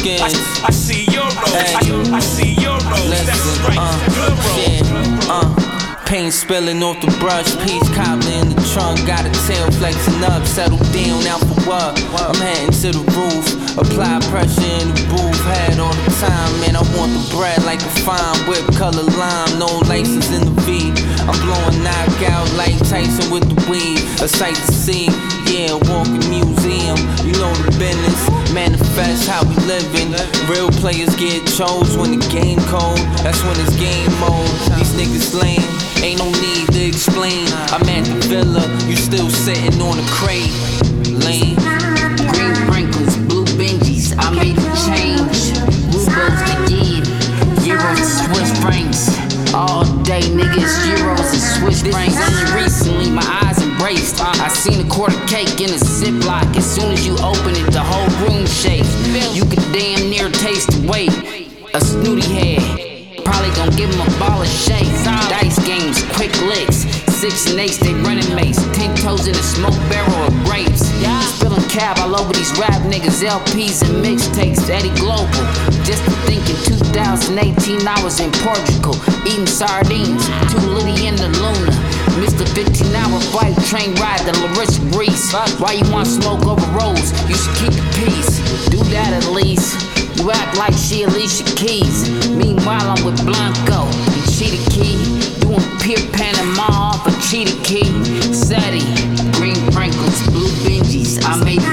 skins. I see your rose. Hey. I see your rose. That's Listen, right. Good rose. yeah, paint spilling off the brush, peach cobbler in the trunk, got a tail flexing up, settle down, out for what? I'm heading to the roof, apply pressure in the booth, had all the time, man, I want the bread like a fine whip color lime, no license in the V, I'm blowing knockout like Tyson with the weed, a sight to see, yeah, walking museum, you know the business, manifest how we living, real players get chose when the game cold, that's when it's game mode, these niggas lame. Ain't no need to explain. I'm at the villa, you still sitting on a crate. Lane. Green Franklin's, blue Benjis, I made a change. Rubles again, euros and Swiss francs. All day niggas, euros and Swiss francs. Only recently my eyes embraced. I seen a quarter cake in a Ziploc. As soon as you open it, the whole room shakes. You could damn near taste the weight. A snooty head. Probably gon' give him a ball of shake. Dice games, quick licks. 6 and 8, they running mace. 10 toes in a smoke barrel of grapes. Spillin' cab all over these rap niggas, LPs and mixtapes. Eddie Global. Just to think in 2018 I was in Portugal, eating sardines. Too litty in the Luna. Missed a 15-hour flight, train ride to Larissa, Greece. Why you want smoke over roads? You should keep the peace. Do that at least. You act like she Alicia Keys. Meanwhile, I'm with Blanco and Cheetah Key. Doing pure Panama off a Cheetah Key. Seti, Green Franklin's, blue Benjis. I made